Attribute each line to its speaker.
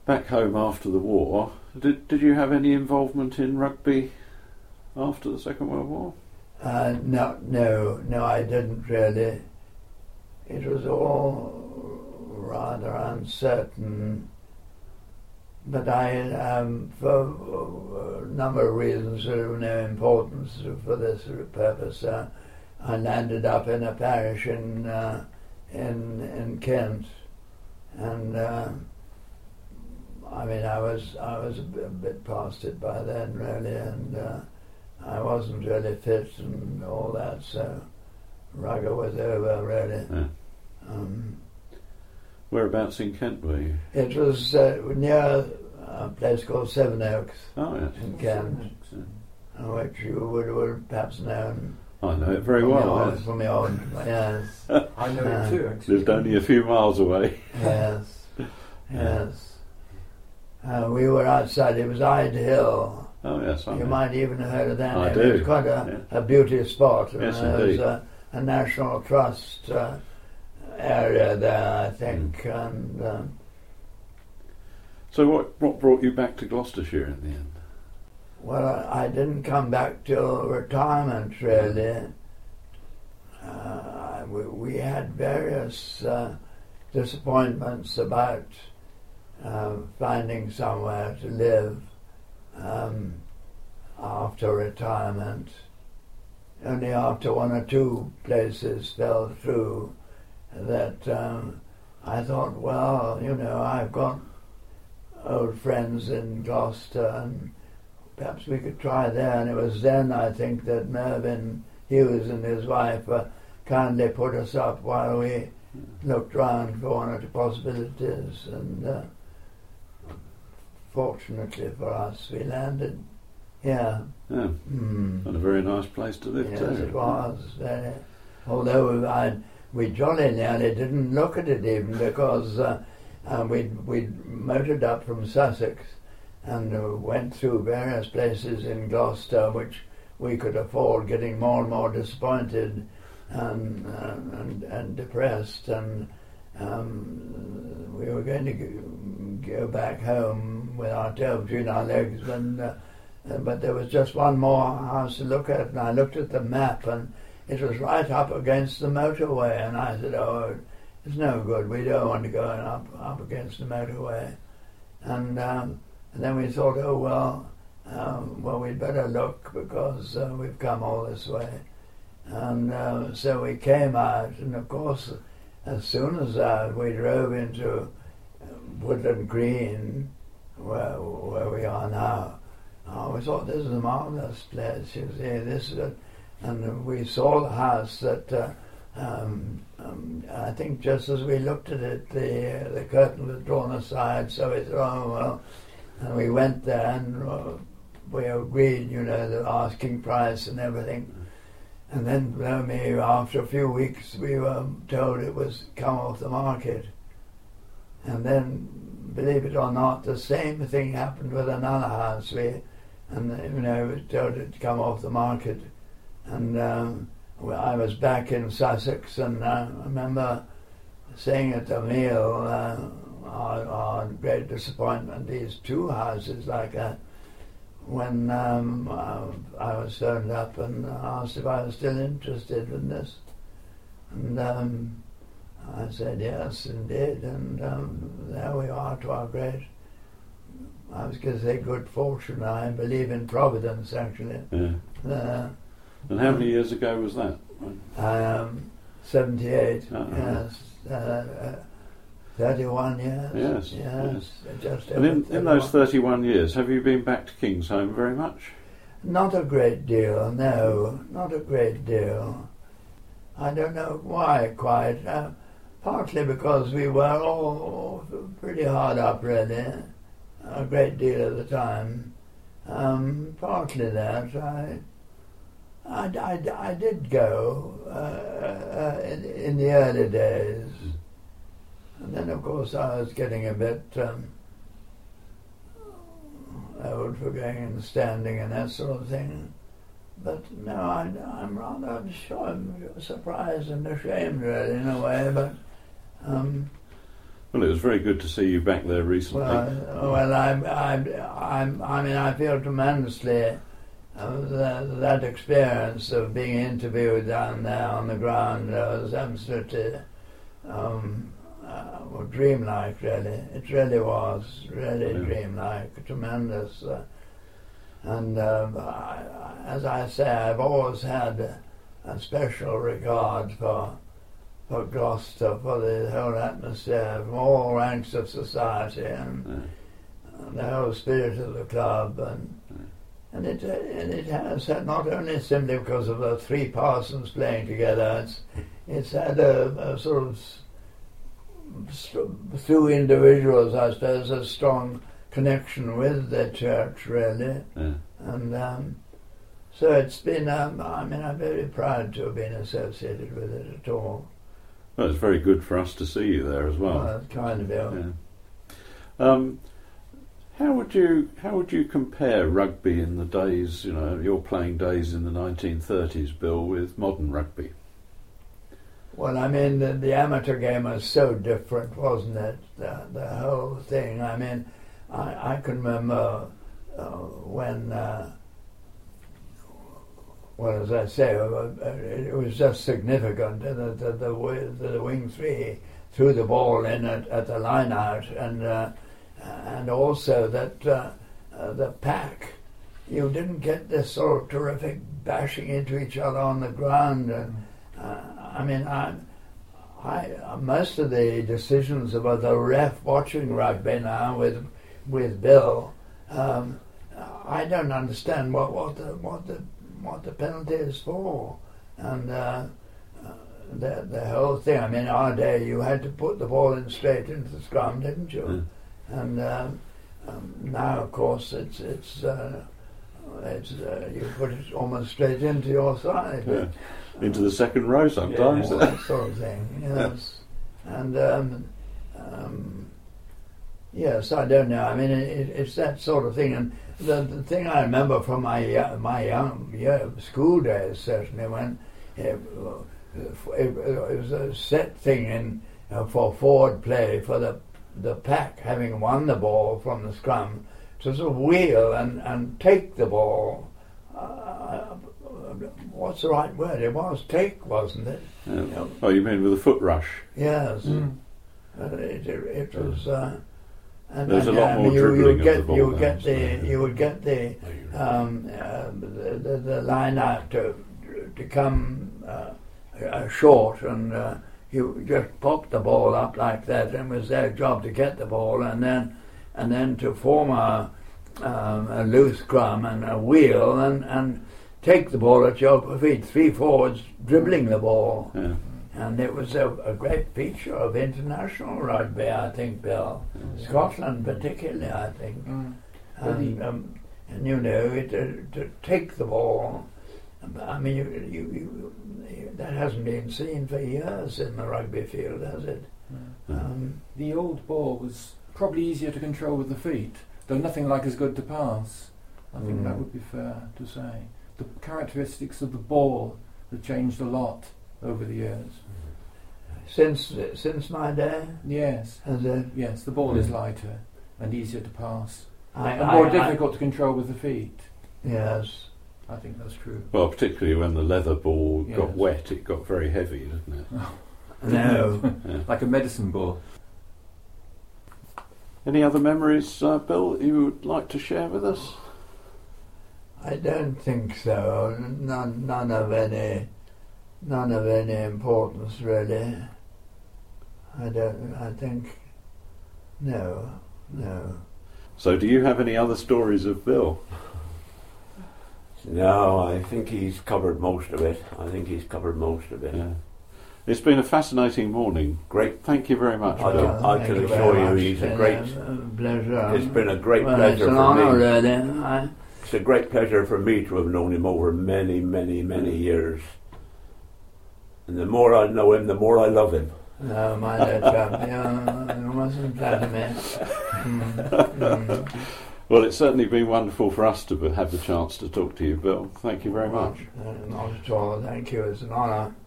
Speaker 1: back home after the war, did you have any involvement in rugby after the Second World War?
Speaker 2: No, I didn't really. It was all rather uncertain. But I, for a number of reasons of no importance for this purpose, I landed up in a parish in Kent, and I mean I was a bit past it by then really, and I wasn't really fit and all that, so rugger was over really.
Speaker 1: Yeah. Whereabouts in Kent were you?
Speaker 2: It was near a place called Sevenoaks in Kent, which you would have perhaps known.
Speaker 1: I know it very well.
Speaker 2: Yes. From the old, yes.
Speaker 3: I know it too, actually.
Speaker 1: Lived only a few miles away.
Speaker 2: Yes, yes. We were outside, it was Ide Hill.
Speaker 1: Oh, yes, I
Speaker 2: You
Speaker 1: know.
Speaker 2: might even have heard of that.
Speaker 1: I
Speaker 2: name.
Speaker 1: do.
Speaker 2: It was quite a beauty spot.
Speaker 1: Yes,
Speaker 2: There
Speaker 1: indeed.
Speaker 2: was a National Trust area there, I think. And
Speaker 1: So what brought you back to Gloucestershire in the end?
Speaker 2: well, I didn't come back till retirement, really. We had various disappointments about finding somewhere to live after retirement. Only after one or two places fell through that I thought, well, you know, I've got old friends in Gloucester and perhaps we could try there. And it was then, I think, that Mervyn Hughes and his wife kindly put us up while we looked round for one or two possibilities. And fortunately for us, we landed here.
Speaker 1: Yeah, and a very nice place to live
Speaker 2: Yes,
Speaker 1: too.
Speaker 2: it was. Although we jolly nearly didn't look at it even because we'd motored up from Sussex and went through various places in Gloucester which we could afford, getting more and more disappointed and depressed, and we were going to go back home with our tail between our legs, but there was just one more house to look at, and I looked at the map and it was right up against the motorway, and I said, oh, it's no good, we don't want to go up against the motorway. And then we thought, oh well, we'd better look because we've come all this way. And so we came out, and of course, as soon as we drove into Woodland Green, where we are now, we thought, this is a marvellous place, you see, this is it. And we saw the house that, I think just as we looked at it, the curtain was drawn aside, so we thought, oh well, and we went there and we agreed, you know, the asking price and everything. And then, after a few weeks, we were told it was come off the market. And then, believe it or not, the same thing happened with another house. We was told it to come off the market. And I was back in Sussex, and I remember saying at the meal, our great disappointment, these two houses like that, when I was phoned up and asked if I was still interested in this. And I said yes, indeed, and there we are, to our great, I was going to say good fortune. I believe in Providence, actually.
Speaker 1: Yeah. And how many years ago was that?
Speaker 2: 78,
Speaker 1: Uh-huh.
Speaker 2: yes. 31 years.
Speaker 1: Yes.
Speaker 2: Just
Speaker 1: And in
Speaker 2: 31.
Speaker 1: those 31 years, have you been back to Kingsholm very much?
Speaker 2: Not a great deal, no, not a great deal. I don't know why quite. Partly because we were all pretty hard up, really, a great deal of the time. Partly that. I did go in the early days. And then, of course, I was getting a bit old for going and standing and that sort of thing. But no, I'm rather surprised and ashamed, really, in a way. But
Speaker 1: Well, it was very good to see you back there recently.
Speaker 2: Well, I feel tremendously that experience of being interviewed down there on the ground was absolutely dreamlike, really. It really was, dreamlike, tremendous. As I say, I've always had a special regard for Gloucester, for the whole atmosphere, from all ranks of society, and the whole spirit of the club, and it has had, not only simply because of the three parsons playing together, it's had a sort of, through individuals, I suppose, a strong connection with the church, really. And so it's been, I'm very proud to have been associated with it at all.
Speaker 1: Well, it's very good for us to see you there as well.
Speaker 2: Well, kind of, yeah.
Speaker 1: How would you compare rugby in the days, your playing days in the 1930s, Bill, with modern rugby?
Speaker 2: Well, I mean, the amateur game was so different, wasn't it? The whole thing. I mean, I can remember when, well, as I say, it was just significant that the wing three threw the ball in at the line out, and also that the pack, you didn't get this sort of terrific bashing into each other on the ground. And I mean, most of the decisions about the ref watching rugby now with Bill, I don't understand what the penalty is for, and the whole thing. I mean, our day you had to put the ball in straight into the scrum, didn't you? And now, of course, it's you put it almost straight into your side.
Speaker 1: Yeah. Into the second row sometimes.
Speaker 2: Yeah, that sort of thing, yes. And yes, I don't know. I mean, it's that sort of thing. And the thing I remember from my young school days, certainly, when it was a set thing for forward play for the pack, having won the ball from the scrum, to sort of wheel and take the ball. What's the right word? It was take, wasn't it?
Speaker 1: Yeah. Oh, you mean with a foot rush?
Speaker 2: Yes. It was. And
Speaker 1: there's a lot more dribbling of the ball.
Speaker 2: You would get the line out to come short, and you just popped the ball up like that, and it was their job to get the ball, and then to form a loose scrum and a wheel and take the ball at your feet, three forwards dribbling the ball.
Speaker 1: Yeah.
Speaker 2: And it was a great feature of international rugby, I think, Bill. Scotland particularly, I think. And to take the ball, I mean, you that hasn't been seen for years in the rugby field, has it?
Speaker 3: The old ball was probably easier to control with the feet, though nothing like as good to pass. I think that would be fair to say. The characteristics of the ball have changed a lot over the years.
Speaker 2: Since my day?
Speaker 3: Yes.
Speaker 2: Has it?
Speaker 3: Yes, the ball is lighter and easier to pass. And more difficult to control with the feet.
Speaker 2: Yes.
Speaker 3: I think that's true.
Speaker 1: Well, particularly when the leather ball got wet, it got very heavy, didn't it?
Speaker 2: No.
Speaker 1: Yeah.
Speaker 3: Like a medicine ball.
Speaker 1: Any other memories, Bill, you would like to share with us?
Speaker 2: I don't think so. None of any importance, really. I think no.
Speaker 1: So do you have any other stories of Bill?
Speaker 4: No, I think he's covered most of it.
Speaker 1: Yeah. It's been a fascinating morning.
Speaker 4: Great.
Speaker 1: Thank you very much, Bill.
Speaker 4: I can assure you he's a great...
Speaker 2: pleasure.
Speaker 4: It's been a great pleasure
Speaker 2: it's an
Speaker 4: for
Speaker 2: honour,
Speaker 4: me.
Speaker 2: really.
Speaker 4: It's a great pleasure for me to have known him over many, many, many years. And the more I know him, the more I love him.
Speaker 2: No, my dear chap, you mustn't flatter me.
Speaker 1: Well, it's certainly been wonderful for us to have the chance to talk to you, Bill. Thank you very much.
Speaker 2: Not at all. Thank you. It's an honour.